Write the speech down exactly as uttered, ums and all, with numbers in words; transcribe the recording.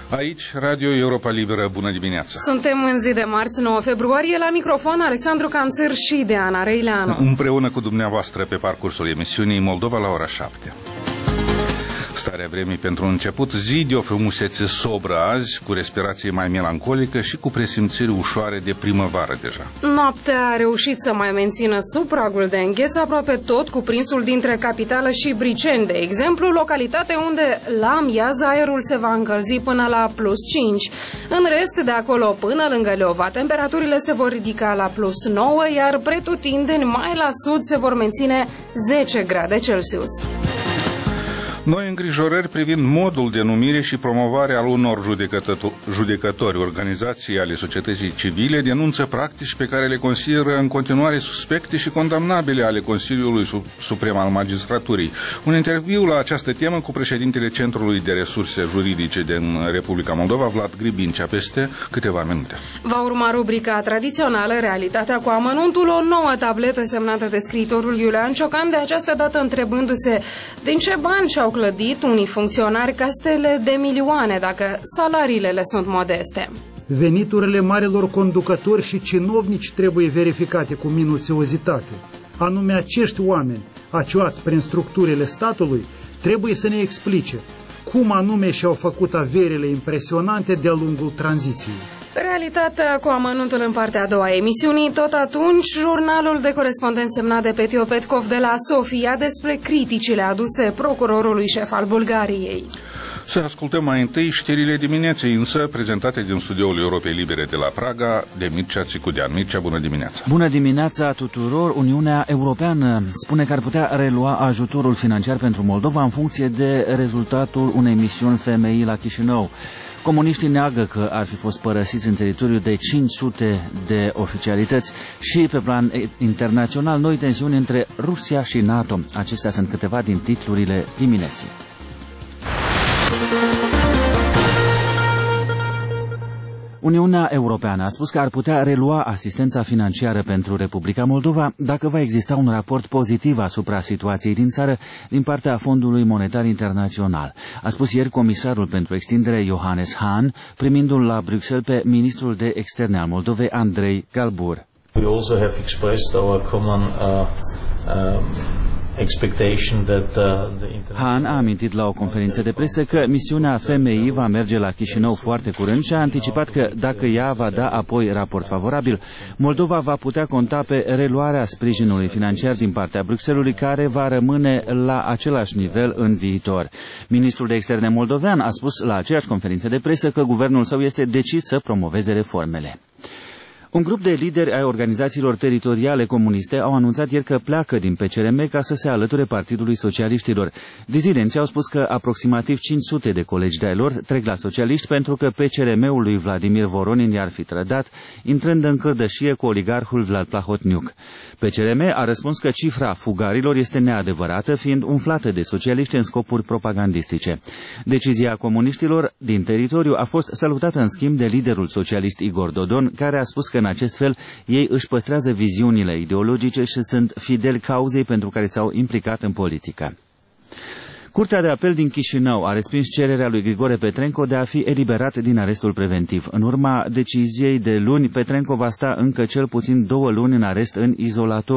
Aici, Radio Europa Liberă, bună dimineața! Suntem în zi de marți, nouă februarie, la microfon Alexandru Canțăr și Deana Reileanu. Împreună cu dumneavoastră pe parcursul emisiunii Moldova la ora șapte. Starea vremii pentru început, zi de o frumusețe sobră azi, cu respirație mai melancolică și cu presimțiri ușoare de primăvară deja. Noaptea a reușit să mai mențină sub pragul de îngheț aproape tot cuprinsul dintre capitală și Briceni, de exemplu, localitate unde la amiază aerul se va încălzi până la plus cinci. În rest, de acolo până lângă Leova, temperaturile se vor ridica la plus nouă, iar pretutindeni mai la sud se vor menține zece grade Celsius. Noi îngrijorări privind modul de numire și promovare al unor judecători. Organizații ale societății civile denunță practici pe care le consideră în continuare suspecte și condamnabile ale Consiliului Suprem al Magistraturii. Un interviu la această temă cu președintele Centrului de Resurse Juridice din Republica Moldova, Vlad Gribincea, peste câteva minute. Va urma rubrica tradițională Realitatea cu amănuntul, o nouă tabletă semnată de scriitorul Iulian Ciocan, de această dată întrebându-se din ce bani și-au clădit unii funcționari castele de milioane dacă salariile le sunt modeste. Veniturile marilor conducători și cinovnici trebuie verificate cu minuțiozitate. Anume, acești oameni, acioați prin structurile statului, trebuie să ne explice cum anume și-au făcut averile impresionante de-a lungul tranziției. Realitatea cu amănuntul în partea a doua emisiunii. Tot atunci, jurnalul de corespondent semnat de Petio Petkov de la Sofia despre criticile aduse procurorului șef al Bulgariei. Să ascultăm mai întâi știrile dimineții, însă prezentate din studioul Europei Libere de la Praga de Mircea Țicudean. Mircea, bună dimineața! Bună dimineața tuturor! Uniunea Europeană spune că ar putea relua ajutorul financiar pentru Moldova în funcție de rezultatul unei misiuni F M I la Chișinău. Comuniștii neagă că ar fi fost părăsiți în teritoriu de cinci sute de oficialități și pe plan internațional noi tensiuni între Rusia și NATO. Acestea sunt câteva din titlurile dimineții. Uniunea Europeană a spus că ar putea relua asistența financiară pentru Republica Moldova dacă va exista un raport pozitiv asupra situației din țară din partea Fondului Monetar Internațional. A spus ieri comisarul pentru extindere Johannes Hahn, primindu-l la Bruxelles pe ministrul de externe al Moldovei, Andrei Galbur. We also have expressed our common uh, um... Hahn a amintit la o conferință de presă că misiunea F M I va merge la Chișinău foarte curând și a anticipat că dacă ea va da apoi raport favorabil, Moldova va putea conta pe reluarea sprijinului financiar din partea Bruxellesului, care va rămâne la același nivel în viitor. Ministrul de externe moldovean a spus la aceeași conferință de presă că guvernul său este decis să promoveze reformele. Un grup de lideri ai organizațiilor teritoriale comuniste au anunțat ieri că pleacă din P C R M ca să se alăture Partidului Socialiștilor. Dizidenții au spus că aproximativ cinci sute de colegi de-ai lor trec la socialiști pentru că P C R M-ul lui Vladimir Voronin i-ar fi trădat, intrând în cârdășie cu oligarhul Vlad Plahotniuc. P C R M a răspuns că cifra fugarilor este neadevărată, fiind umflată de socialiști în scopuri propagandistice. Decizia comuniștilor din teritoriu a fost salutată în schimb de liderul socialist Igor Dodon, care a spus că în acest fel ei își păstrează viziunile ideologice și sunt fideli cauzei pentru care s-au implicat în politică. Curtea de apel din Chișinău a respins cererea lui Grigore Petrenco de a fi eliberat din arestul preventiv. În urma deciziei de luni, Petrenco va sta încă cel puțin două luni în arest în izolator.